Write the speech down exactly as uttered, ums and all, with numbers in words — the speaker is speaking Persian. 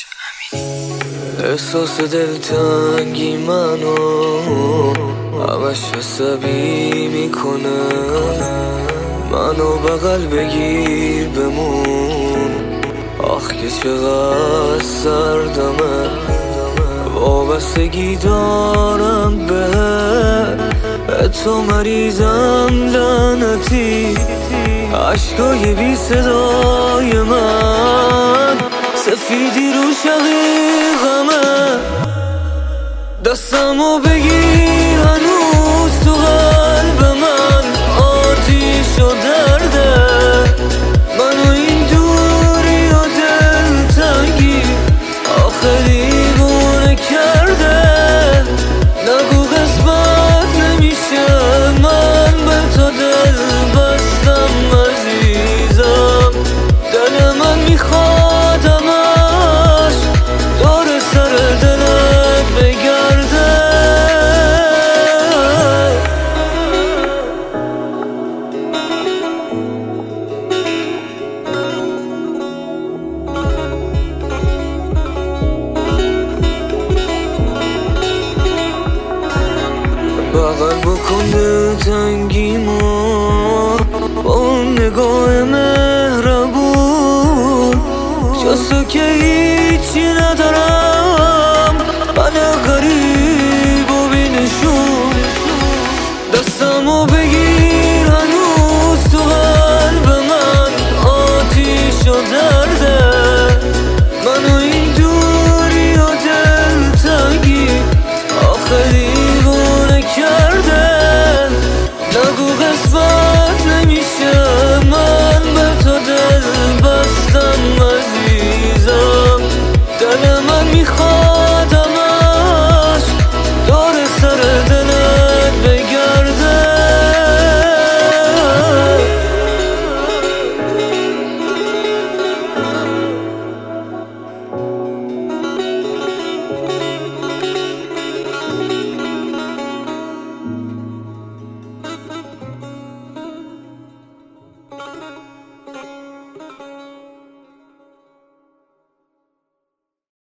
احساس دلتنگی منو همش عصبی میکنه، منو بغل بگیر بمون، آخ که چقدر سردمه، وابستگی دارم به تو مریضم لعنتی، عشقای بی صدای من سفیدی رو شقیقمه، دستمو بگیر هنوز تو قلب من آتیش و درده، منو این دوری و دلتنگی آخه دیوونه کرده، نگو قسمت نمیشه من به تو دل بستم عزیزم، دل من میخواد همش دور سر دلت بگرده. بغل بکن دلتنگیمو با اون نگاه مهربون، جز تو که هیچی ندارم